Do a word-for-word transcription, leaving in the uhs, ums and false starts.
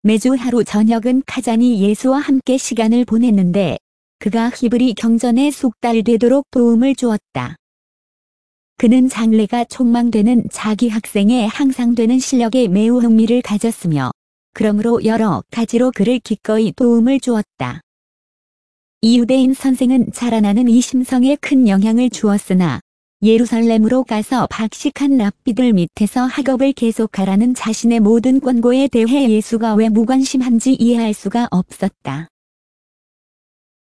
매주 하루 저녁은 카잔이 예수와 함께 시간을 보냈는데 그가 히브리 경전에 숙달되도록 도움을 주었다. 그는 장래가 촉망되는 자기 학생의 항상 되는 실력에 매우 흥미를 가졌으며 그러므로 여러 가지로 그를 기꺼이 도움을 주었다. 이 유대인 선생은 자라나는 이 심성에 큰 영향을 주었으나 예루살렘으로 가서 박식한 랍비들 밑에서 학업을 계속하라는 자신의 모든 권고에 대해 예수가 왜 무관심한지 이해할 수가 없었다.